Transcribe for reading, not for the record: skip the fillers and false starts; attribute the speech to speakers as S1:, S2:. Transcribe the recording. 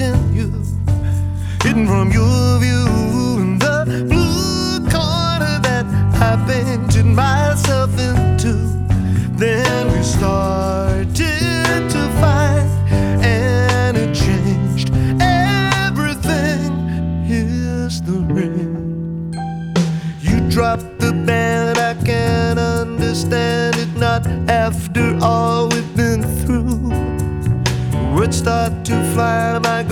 S1: continue, hidden from your view in the blue corner that I painted myself into. Then we started to fight, and it changed everything. Here's the ring. You dropped the band, I can't understand it, not after all we've been through. Words start to fly, my